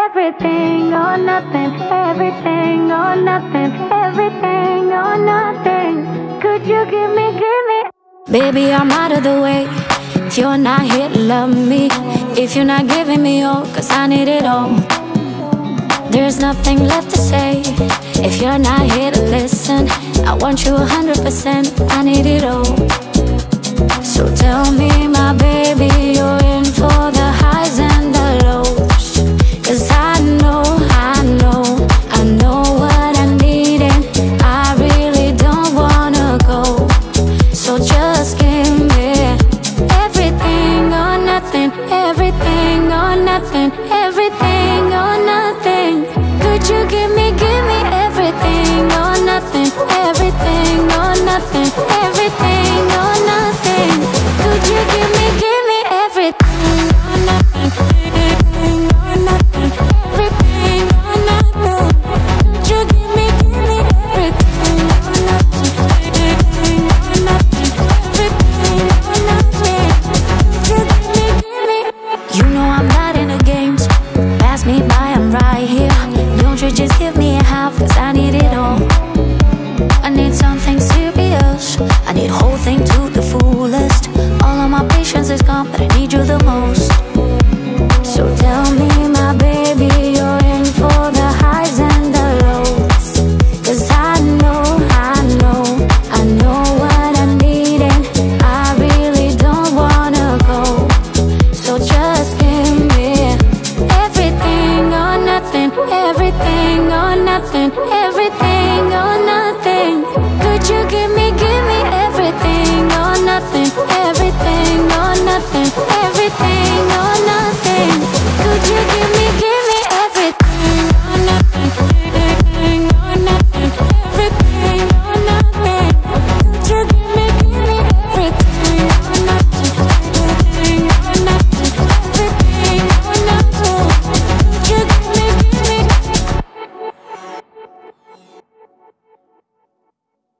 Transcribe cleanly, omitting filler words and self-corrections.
Everything or nothing, everything or nothing, everything or nothing. Could you give me? Baby, I'm out of the way. If you're not here to love me, if you're not giving me all, cause I need it all. There's nothing left to say. If you're not here to listen, I want you 100%, I need it all. So tell me, my baby, you're in for the highs and the lows. Cause I know what I need, and I really don't wanna go. So just give me everything or nothing, everything or nothing, everything or nothing. Could you give me everything or nothing, everything or nothing, everything or nothing? Could you give me everything or nothing, everything or nothing, everything or nothing? Could you give me everything or nothing, everything or nothing, everything or nothing? Could you give me? You know I'm not in the games. Pass me by, I'm right here. Don't you just give me a half, cause I need it all. I need something serious, I need whole thing to the fullest. All of my patience is gone, but I need you the most. So tell me, my baby, you're in for the highs and the lows. Cause I know what I need, and I really don't wanna go. So just give me everything or nothing, everything or nothing, everything or nothing. Could you give me everything or nothing, everything or nothing, everything or nothing?